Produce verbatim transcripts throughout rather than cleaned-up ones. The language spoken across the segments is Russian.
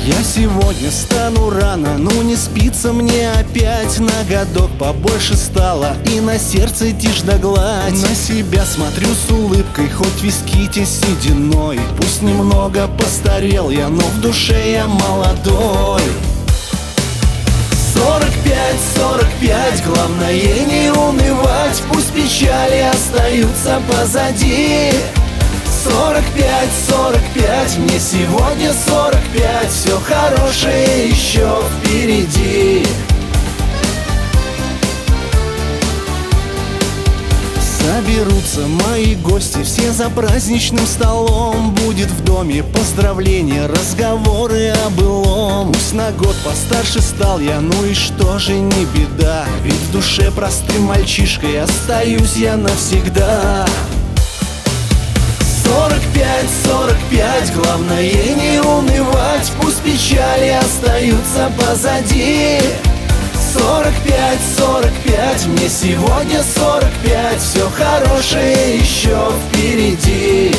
Я сегодня встану рано, ну не спится мне опять. На годок побольше стало, и на сердце тишь да гладь. На себя смотрю с улыбкой, хоть виски те сединой. Пусть немного постарел я, но в душе я молодой. Сорок пять, сорок пять, главное не унывать. Пусть печали остаются позади. Сорок пять, сорок пять, мне сегодня сорок пять. Все хорошее еще впереди. Соберутся мои гости, все за праздничным столом. Будет в доме поздравления, разговоры о былом. Пусть на год постарше стал я, ну и что же, не беда. Ведь в душе простым мальчишкой остаюсь я навсегда. Сорок пять, сорок пять, главное не унывать. Пусть печали остаются позади. Сорок пять, сорок пять, мне сегодня сорок пять. Все хорошее еще впереди.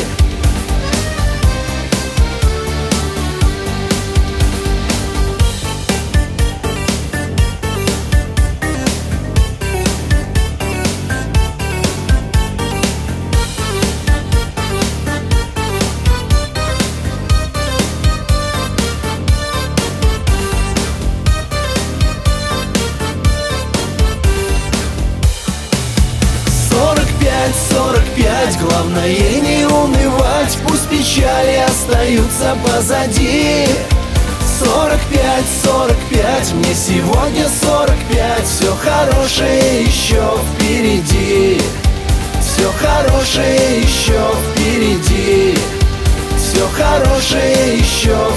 Сорок пять, главное не унывать. Пусть печали остаются позади. Сорок пять, сорок пять, мне сегодня сорок пять. Все хорошее еще впереди. Все хорошее еще впереди. Все хорошее еще